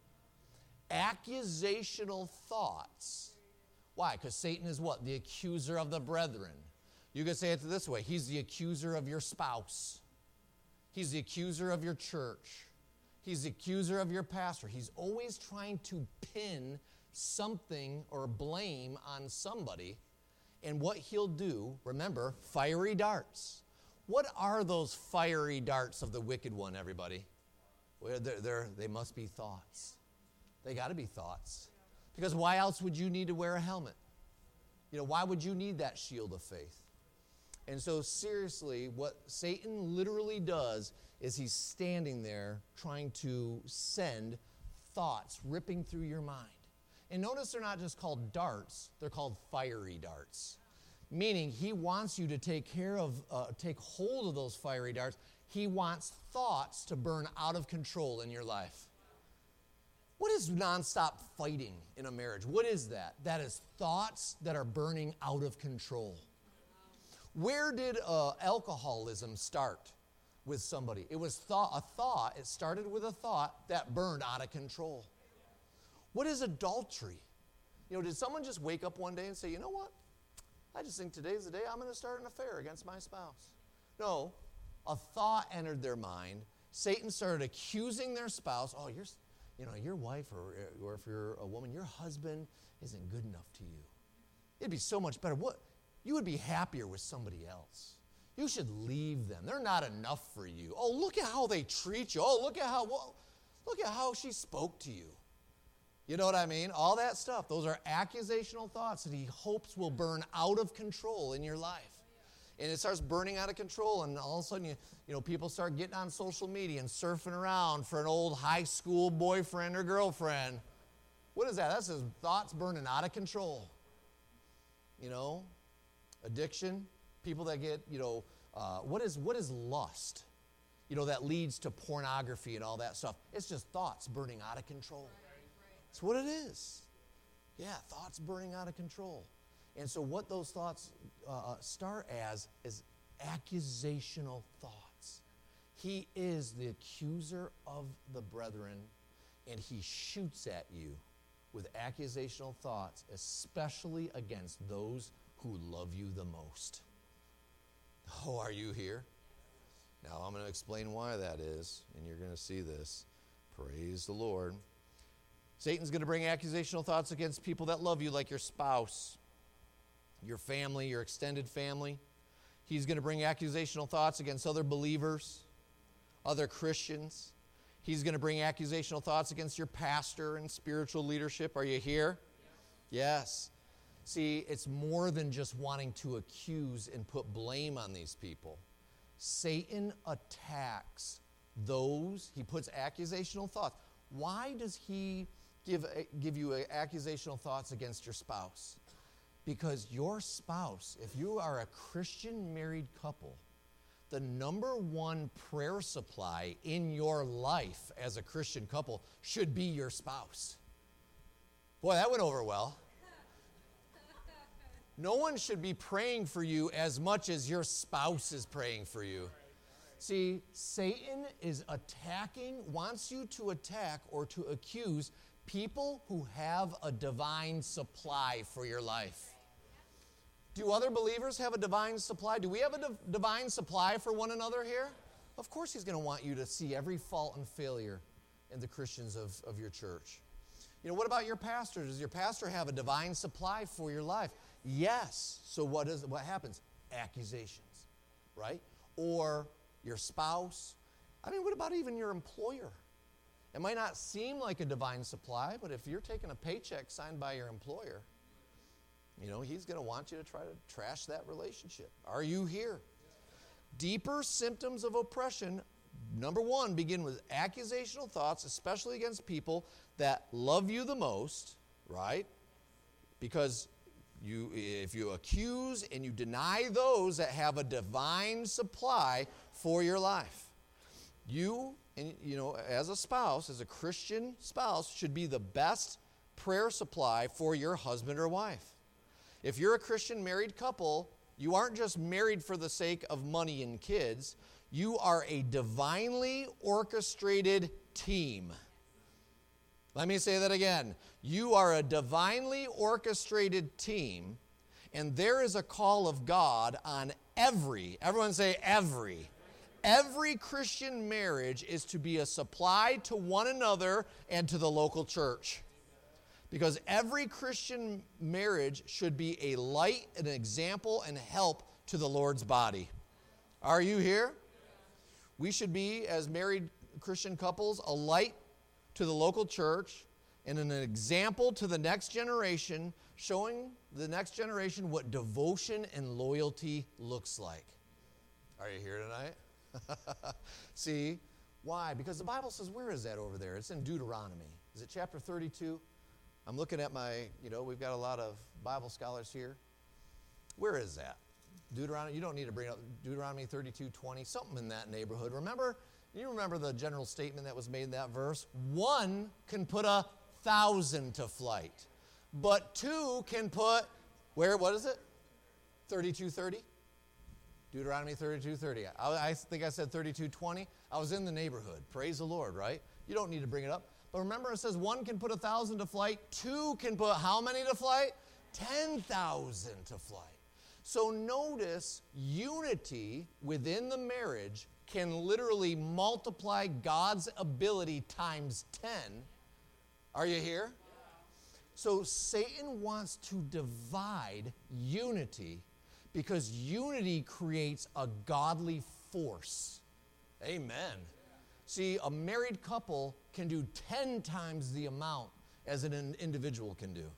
Accusational thoughts. Why? Because Satan is what? The accuser of the brethren. You could say it this way. He's the accuser of your spouse. He's the accuser of your church. He's the accuser of your pastor. He's always trying to pin something or blame on somebody. And what he'll do, remember, fiery darts. What are those fiery darts of the wicked one, everybody? Well, they must be thoughts. They got to be thoughts. Because why else would you need to wear a helmet? Why would you need that shield of faith? And so seriously, what Satan literally does is he's standing there trying to send thoughts ripping through your mind. And notice they're not just called darts, they're called fiery darts. Meaning he wants you to take hold of those fiery darts. He wants thoughts to burn out of control in your life. What is nonstop fighting in a marriage? What is that? That is thoughts that are burning out of control. Where did alcoholism start with somebody? It was a thought. It started with a thought that burned out of control. What is adultery? Did someone just wake up one day and say, you know what? I just think today's the day I'm going to start an affair against my spouse. No, a thought entered their mind. Satan started accusing their spouse. Oh, your wife, or if you're a woman, your husband isn't good enough to you. It'd be so much better. You would be happier with somebody else. You should leave them. They're not enough for you. Oh, look at how they treat you. Oh, look at how she spoke to you. You know what I mean? All that stuff. Those are accusational thoughts that he hopes will burn out of control in your life. And it starts burning out of control, and all of a sudden, people start getting on social media and surfing around for an old high school boyfriend or girlfriend. What is that? That's his thoughts burning out of control. Addiction. People that get, what is lust? That leads to pornography and all that stuff. It's just thoughts burning out of control. That's what it is. Yeah, thoughts burning out of control. And so what those thoughts start as is accusational thoughts. He is the accuser of the brethren, and he shoots at you with accusational thoughts, especially against those who love you the most. Oh, are you here? Now I'm going to explain why that is, and you're going to see this. Praise the Lord. Satan's going to bring accusational thoughts against people that love you, like your spouse, your family, your extended family. He's going to bring accusational thoughts against other believers, other Christians. He's going to bring accusational thoughts against your pastor and spiritual leadership. Are you here? Yes. See, it's more than just wanting to accuse and put blame on these people. Satan attacks those. He puts accusational thoughts. Why does he give you accusational thoughts against your spouse? Because your spouse, if you are a Christian married couple, the number one prayer supply in your life as a Christian couple should be your spouse. Boy, that went over well. No one should be praying for you as much as your spouse is praying for you. See, Satan wants you to attack or to accuse people who have a divine supply for your life. Do other believers have a divine supply? Do we have a divine supply for one another here? Of course he's going to want you to see every fault and failure in the Christians of your church. What about your pastor? Does your pastor have a divine supply for your life? Yes. So what happens? Accusations, right? Or your spouse. What about even your employer? It might not seem like a divine supply, but if you're taking a paycheck signed by your employer, he's going to want you to try to trash that relationship. Are you here? Deeper symptoms of oppression, number one, begin with accusational thoughts, especially against people that love you the most, right? Because if you accuse and you deny those that have a divine supply for your life, you, as a spouse, as a Christian spouse, should be the best prayer supply for your husband or wife. If you're a Christian married couple, You aren't just married for the sake of money and kids. You are a divinely orchestrated team. Let me say that again. You are a divinely orchestrated team, and there is a call of God on everyone say every Christian marriage is to be a supply to one another and to the local church. Because every Christian marriage should be a light, an example, and help to the Lord's body. Are you here? We should be, as married Christian couples, a light to the local church and an example to the next generation, showing the next generation what devotion and loyalty looks like. Are you here tonight? See, why? Because the Bible says, where is that over there? It's in Deuteronomy. Is it chapter 32? I'm looking at we've got a lot of Bible scholars here. Where is that? Deuteronomy, you don't need to bring up Deuteronomy 32:20, something in that neighborhood. You remember the general statement that was made in that verse? One can put 1,000 to flight, but two can put, what is it? 32:30? Deuteronomy 32:30. I think I said 32:20. I was in the neighborhood. Praise the Lord, right? You don't need to bring it up. But remember, it says one can put 1,000 to flight. Two can put how many to flight? 10,000 to flight. So notice, unity within the marriage can literally multiply God's ability times 10. Are you here? So Satan wants to divide unity because unity creates a godly force. Amen. See, a married couple can do 10 times the amount as an individual can do.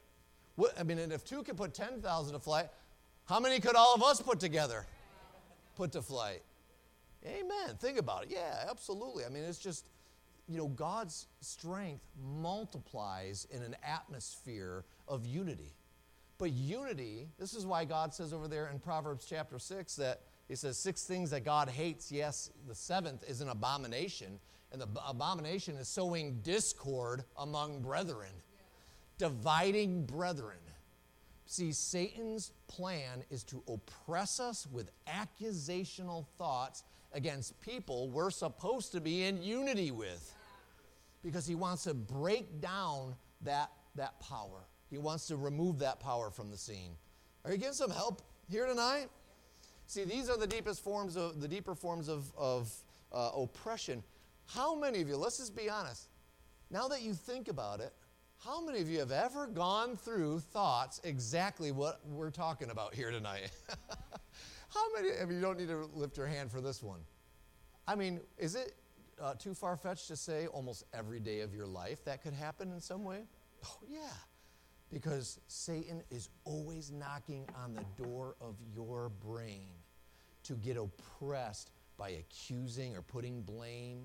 And if two can put 10,000 to flight, how many could all of us put together? Put to flight. Amen. Think about it. Yeah, absolutely. It's just, God's strength multiplies in an atmosphere of unity. But unity, this is why God says over there in Proverbs chapter 6 that he says 6 things that God hates. Yes, the 7th is an abomination. And the abomination is sowing discord among brethren. Dividing brethren. See, Satan's plan is to oppress us with accusational thoughts against people we're supposed to be in unity with. Because he wants to break down that power. He wants to remove that power from the scene. Are you getting some help here tonight? See, these are the deeper forms of oppression. How many of you, let's just be honest, now that you think about it, how many of you have ever gone through thoughts exactly what we're talking about here tonight? How many of you don't need to lift your hand for this one? Is it too far-fetched to say almost every day of your life that could happen in some way? Oh, yeah. Because Satan is always knocking on the door of your brain to get oppressed by accusing or putting blame,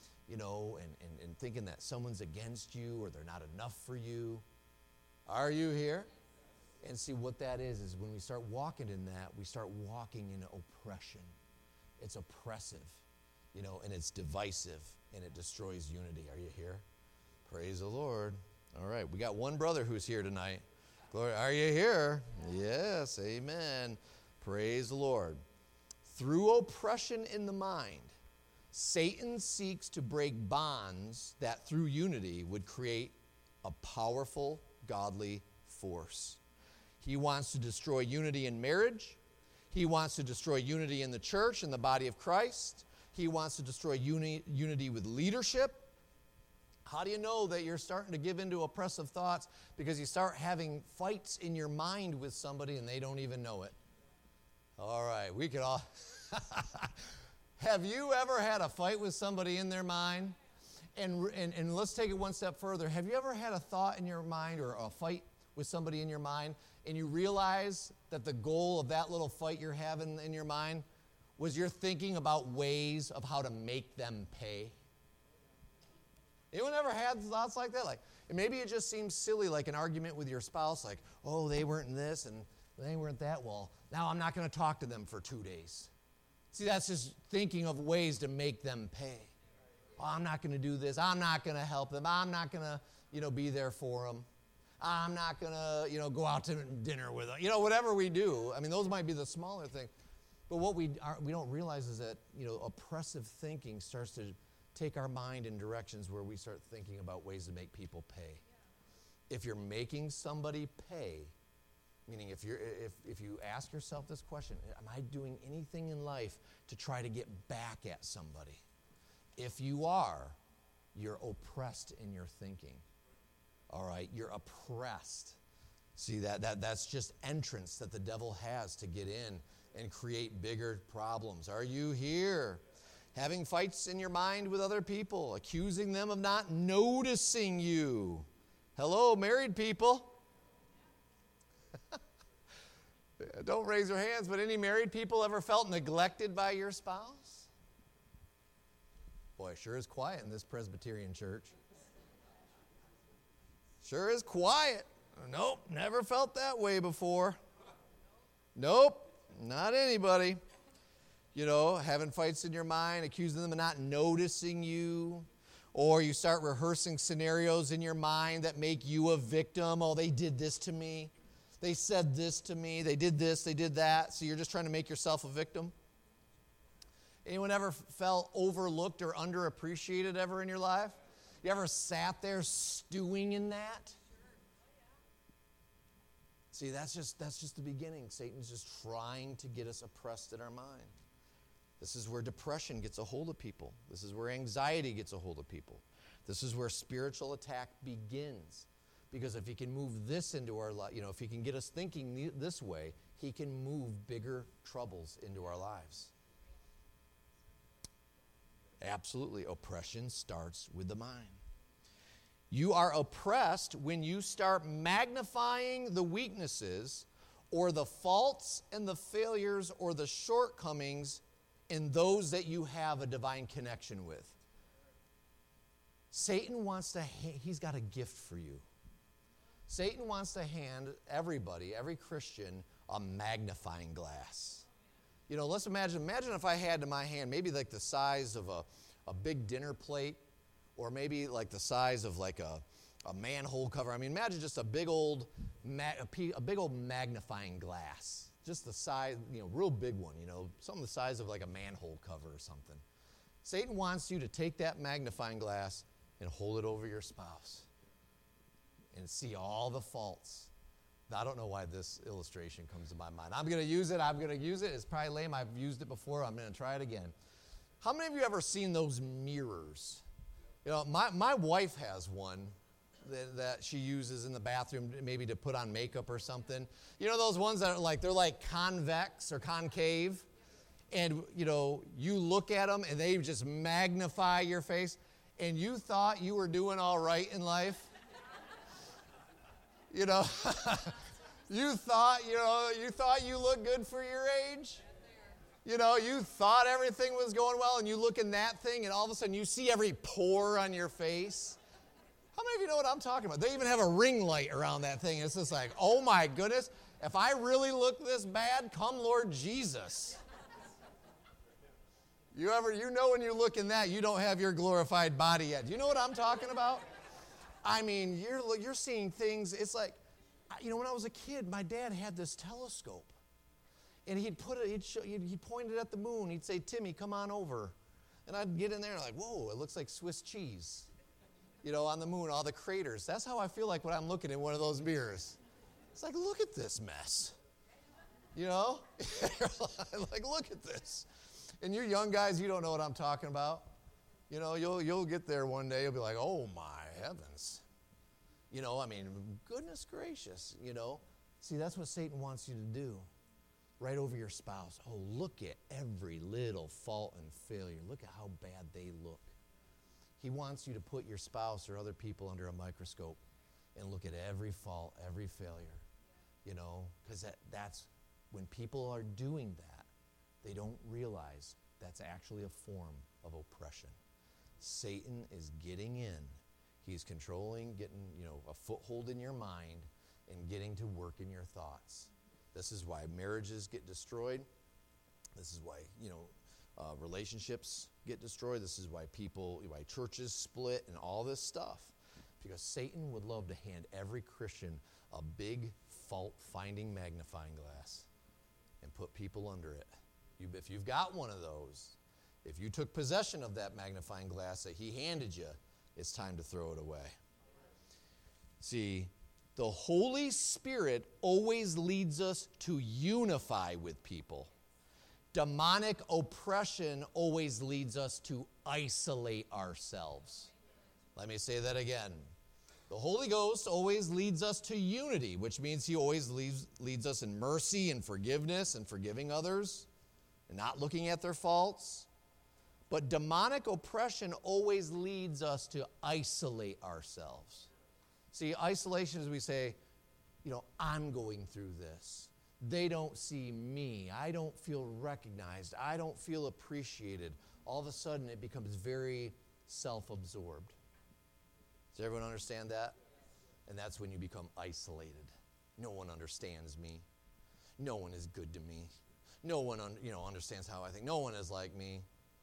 and thinking that someone's against you or they're not enough for you. Are you here? And see, what that is when we start walking in that, we start walking in oppression. It's oppressive, and it's divisive, and it destroys unity. Are you here? Praise the Lord. All right, we got one brother who's here tonight. Glory, are you here? Yes, amen. Praise the Lord. Through oppression in the mind, Satan seeks to break bonds that through unity would create a powerful, godly force. He wants to destroy unity in marriage. He wants to destroy unity in the church, in the body of Christ. He wants to destroy unity with leadership. How do you know that you're starting to give into oppressive thoughts? Because you start having fights in your mind with somebody and they don't even know it. All right, we could all... Have you ever had a fight with somebody in their mind? And let's take it one step further. Have you ever had a thought in your mind or a fight with somebody in your mind and you realize that the goal of that little fight you're having in your mind was you're thinking about ways of how to make them pay? Anyone ever had thoughts like that? And maybe it just seems silly, like an argument with your spouse, like, oh, they weren't in this and they weren't that. Well, now I'm not going to talk to them for 2 days. See, that's just thinking of ways to make them pay. Oh, I'm not going to do this. I'm not going to help them. I'm not going to, be there for them. I'm not going to, go out to dinner with them. Whatever we do. I mean, those might be the smaller things. But what we don't realize is that, oppressive thinking starts to take our mind in directions where we start thinking about ways to make people pay. If you're making somebody pay, meaning if you ask yourself this question, am I doing anything in life to try to get back at somebody? If you are, you're oppressed in your thinking. All right, you're oppressed. See, that's just entrance that the devil has to get in and create bigger problems. Are you here? Having fights in your mind with other people, accusing them of not noticing you. Hello, married people. Don't raise your hands, but any married people ever felt neglected by your spouse? Boy, it sure is quiet in this Presbyterian church. Sure is quiet. Nope, never felt that way before. Nope, not anybody. Having fights in your mind, accusing them of not noticing you. Or you start rehearsing scenarios in your mind that make you a victim. Oh, they did this to me. They said this to me. They did this, they did that. So you're just trying to make yourself a victim? Anyone ever felt overlooked or underappreciated ever in your life? You ever sat there stewing in that? See, that's just the beginning. Satan's just trying to get us oppressed in our mind. This is where depression gets a hold of people. This is where anxiety gets a hold of people. This is where spiritual attack begins. Because if he can move this into our life, if he can get us thinking this way, he can move bigger troubles into our lives. Absolutely, oppression starts with the mind. You are oppressed when you start magnifying the weaknesses or the faults and the failures or the shortcomings in those that you have a divine connection with. Satan he's got a gift for you. Satan wants to hand everybody, every Christian, a magnifying glass. Let's imagine if I had in my hand maybe like the size of a big dinner plate, or maybe like the size of like a manhole cover. I mean, imagine just a big old magnifying glass. Just the size, real big one, something the size of like a manhole cover or something. Satan wants you to take that magnifying glass and hold it over your spouse and see all the faults. Now, I don't know why this illustration comes to my mind. I'm going to use it. It's probably lame. I've used it before. I'm going to try it again. How many of you ever seen those mirrors? My wife has one that she uses in the bathroom maybe to put on makeup or something. Those ones that are they're like convex or concave. And, you look at them and they just magnify your face. And you thought you were doing all right in life. You thought you looked good for your age. You thought everything was going well, and you look in that thing, and all of a sudden you see every pore on your face. How many of you know what I'm talking about? They even have a ring light around that thing. It's just like, oh my goodness, if I really look this bad, come Lord Jesus. When you look in that, you don't have your glorified body yet. Do you know what I'm talking about? I mean, you're seeing things. It's like, when I was a kid, my dad had this telescope. And he'd point it at the moon. He'd say, Timmy, come on over. And I'd get in there and like, whoa, it looks like Swiss cheese. On the moon, all the craters. That's how I feel like when I'm looking in one of those mirrors. It's like, look at this mess. Like, look at this. And you young guys, you don't know what I'm talking about. You'll get there one day. You'll be like, oh my heavens. Goodness gracious, See, that's what Satan wants you to do. Right over your spouse. Oh, look at every little fault and failure. Look at how bad they look. He wants you to put your spouse or other people under a microscope and look at every fault, every failure. Because that's when people are doing that, they don't realize that's actually a form of oppression. Satan is getting in. He's controlling, getting, a foothold in your mind and getting to work in your thoughts. This is why marriages get destroyed. This is why, relationships get destroyed. This is why churches split and all this stuff. Because Satan would love to hand every Christian a big fault-finding magnifying glass and put people under it. If you've got one of those, if you took possession of that magnifying glass that he handed you, it's time to throw it away. See, the Holy Spirit always leads us to unify with people. Demonic oppression always leads us to isolate ourselves. Let me say that again. The Holy Ghost always leads us to unity, which means he always leads us in mercy and forgiveness and forgiving others and not looking at their faults. But demonic oppression always leads us to isolate ourselves. See, isolation is we say, I'm going through this. They don't see me. I don't feel recognized. I don't feel appreciated. All of a sudden, it becomes very self-absorbed. Does everyone understand that? And that's when you become isolated. No one understands me. No one is good to me. No one understands how I think. No one is like me.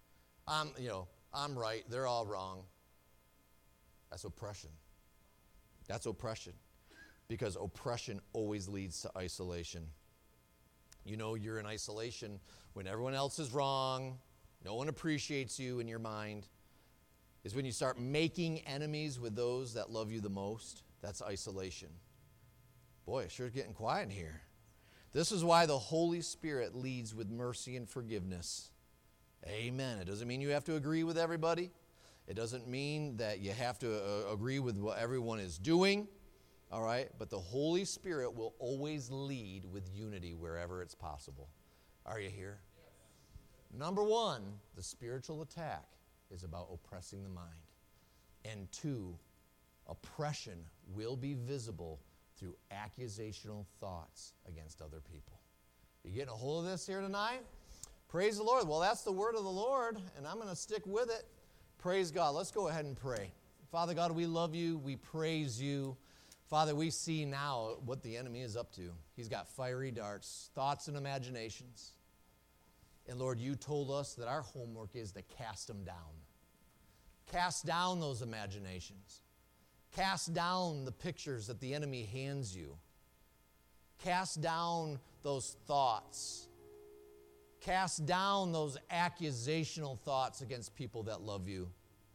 I'm right. They're all wrong. That's oppression. That's oppression. Because oppression always leads to isolation. You're in isolation when everyone else is wrong. No one appreciates you in your mind. Is when you start making enemies with those that love you the most. That's isolation. Boy, it's sure getting quiet in here. This is why the Holy Spirit leads with mercy and forgiveness. Amen. It doesn't mean you have to agree with everybody. It doesn't mean that you have to agree with what everyone is doing. All right? But the Holy Spirit will always lead with unity wherever it's possible. Are you here? Number one, the spiritual attack is about oppressing the mind. And two, oppression will be visible through accusational thoughts against other people. You getting a hold of this here tonight? Praise the Lord. Well, that's the word of the Lord, and I'm going to stick with it. Praise God. Let's go ahead and pray. Father God, we love you. We praise you. Father, we see now what the enemy is up to. He's got fiery darts, thoughts and imaginations. And Lord, you told us that our homework is to cast them down. Cast down those imaginations. Cast down the pictures that the enemy hands you. Cast down those thoughts. Cast down those accusational thoughts against people that love you.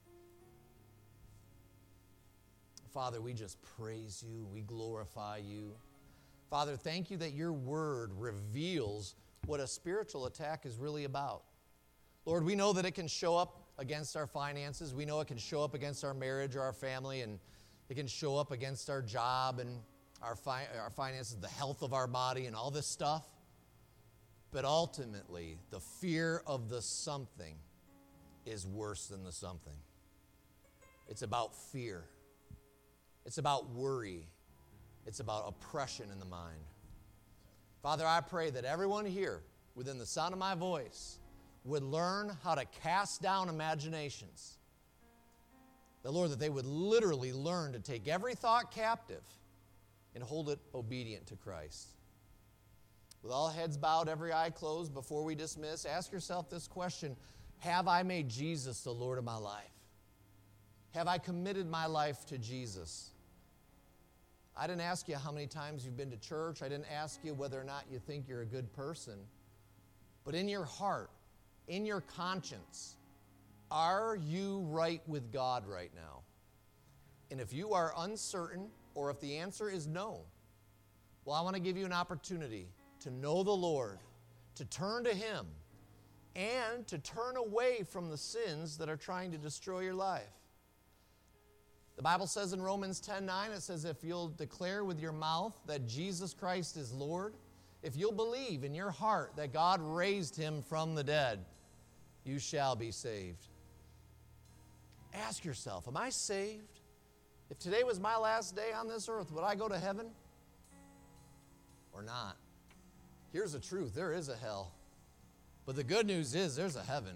Father, we just praise you. We glorify you. Father, thank you that your word reveals what a spiritual attack is really about. Lord, we know that it can show up against our finances. We know it can show up against our marriage or our family, and it can show up against our job and our finances, the health of our body and all this stuff. But ultimately, the fear of the something is worse than the something. It's about fear. It's about worry. It's about oppression in the mind. Father, I pray that everyone here, within the sound of my voice, would learn how to cast down imaginations. The Lord, that they would literally learn to take every thought captive and hold it obedient to Christ. With all heads bowed, every eye closed, before we dismiss, ask yourself this question: have I made Jesus the Lord of my life? Have I committed my life to Jesus? I didn't ask you how many times you've been to church. I didn't ask you whether or not you think you're a good person. But in your heart, in your conscience, are you right with God right now? And if you are uncertain, or if the answer is no, well, I want to give you an opportunity to know the Lord, to turn to Him, and to turn away from the sins that are trying to destroy your life. The Bible says in Romans 10:9, it says, if you'll declare with your mouth that Jesus Christ is Lord, if you'll believe in your heart that God raised Him from the dead, you shall be saved. Ask yourself, am I saved? If today was my last day on this earth, would I go to heaven or not? Here's the truth. There is a hell. But the good news is there's a heaven.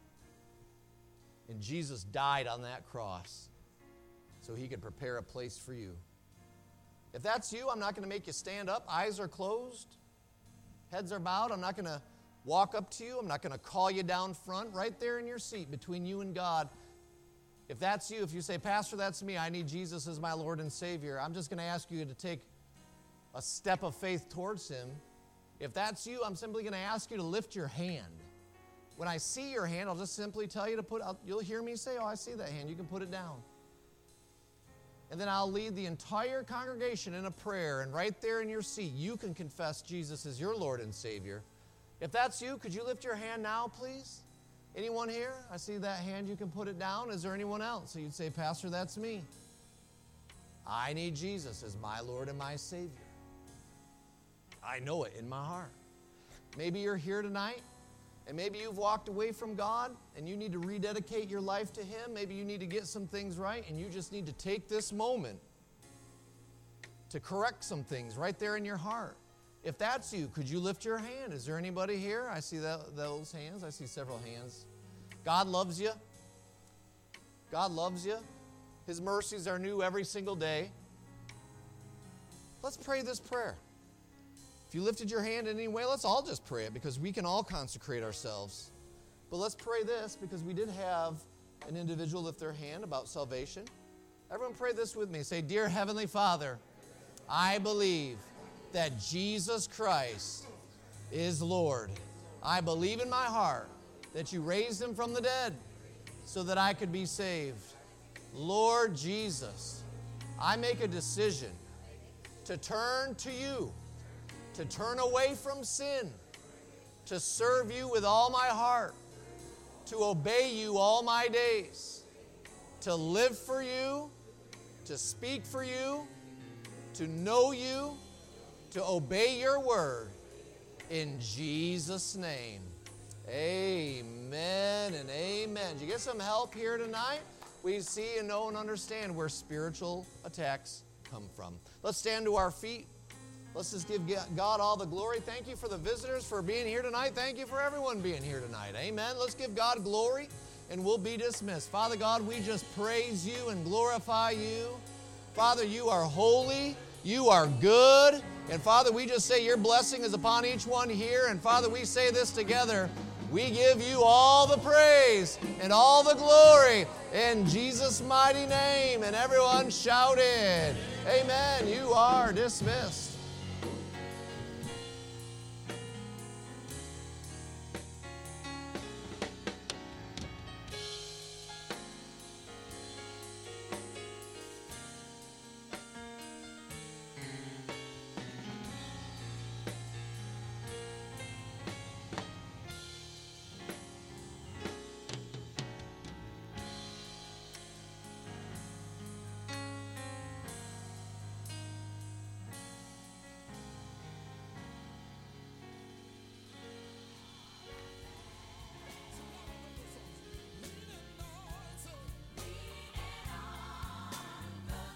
And Jesus died on that cross so He could prepare a place for you. If that's you, I'm not going to make you stand up. Eyes are closed. Heads are bowed. I'm not going to walk up to you. I'm not going to call you down front. Right there in your seat between you and God. If that's you, if you say, Pastor, that's me, I need Jesus as my Lord and Savior, I'm just going to ask you to take a step of faith towards Him. If that's you, I'm simply going to ask you to lift your hand. When I see your hand, I'll just simply tell you to you'll hear me say, oh, I see that hand. You can put it down. And then I'll lead the entire congregation in a prayer, and right there in your seat, you can confess Jesus as your Lord and Savior. If that's you, could you lift your hand now, please? Anyone here? I see that hand. You can put it down. Is there anyone else? So you'd say, Pastor, that's me. I need Jesus as my Lord and my Savior. I know it in my heart. Maybe you're here tonight, and maybe you've walked away from God, and you need to rededicate your life to Him. Maybe you need to get some things right, and you just need to take this moment to correct some things right there in your heart. If that's you, could you lift your hand? Is there anybody here? I see those hands. I see several hands. God loves you. God loves you. His mercies are new every single day. Let's pray this prayer. If you lifted your hand in any way, let's all just pray it, because we can all consecrate ourselves. But let's pray this, because we did have an individual lift their hand about salvation. Everyone pray this with me. Say, Dear Heavenly Father, I believe that Jesus Christ is Lord. I believe in my heart that you raised Him from the dead so that I could be saved. Lord Jesus, I make a decision to turn to you, to turn away from sin, to serve you with all my heart, to obey you all my days, to live for you, to speak for you, to know you, to obey your word. In Jesus' name, amen and amen. Did you get some help here tonight? We see and know and understand where spiritual attacks come from. Let's stand to our feet. Let's just give God all the glory. Thank you for the visitors for being here tonight. Thank you for everyone being here tonight. Amen. Let's give God glory, and we'll be dismissed. Father God, we just praise you and glorify you. Father, you are holy. You are good. And Father, we just say your blessing is upon each one here. And Father, we say this together. We give you all the praise and all the glory in Jesus' mighty name. And everyone shouted, amen. You are dismissed.